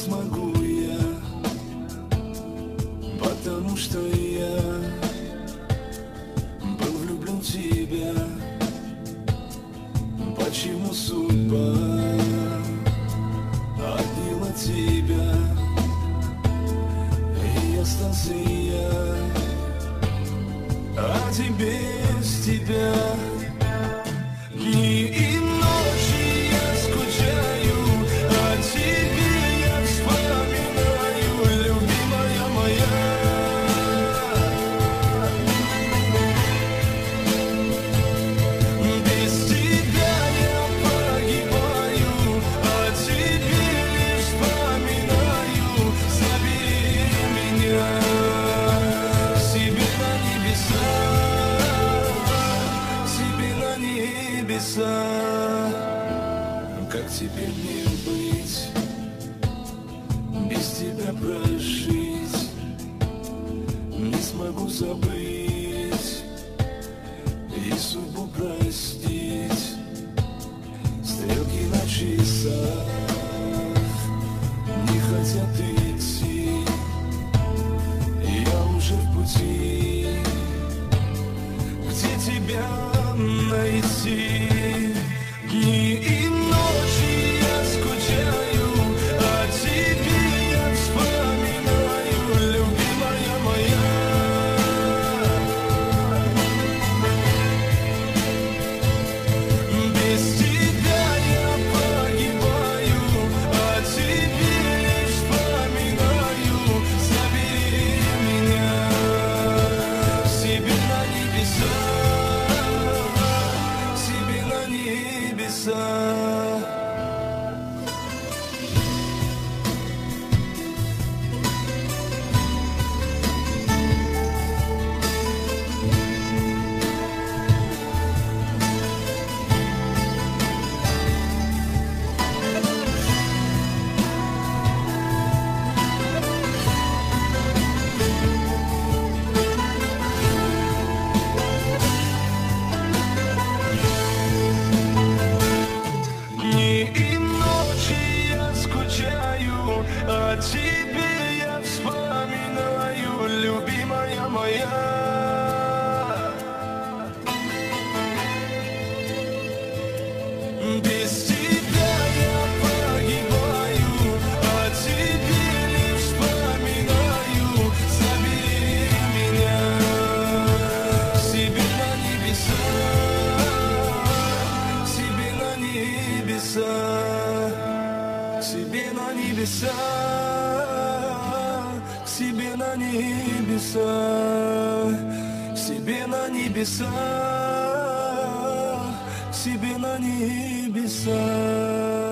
смогу я, потому что я был влюблен в тебя. Почему судьба отняла тебя, и остался я один без тебя. Дни и ночи я скучаю, о тебе я вспоминаю, любимая моя. Без тебя я погибаю, о тебе лишь вспоминаю. Забери меня себе на небеса, себе на небеса. Как теперь мне быть, без тебя прожить? Не смогу забыть и судьбу простить. Стрелки на часах не хотят идти, я уже в пути. Где тебя найти? Дни и ночи я скучаю, о тебе я вспоминаю, любимая моя. Без тебя я погибаю, о тебе лишь вспоминаю. Забери меня себе на небеса, себе на небеса. Дни и ночи я скучаю, о тебе я вспоминаю, любимая моя. Без тебя я погибаю, о тебе лишь вспоминаю. Забери меня себе на небеса, себе на небеса, себе на небеса, себе на небеса, себе на небеса, себе на небеса.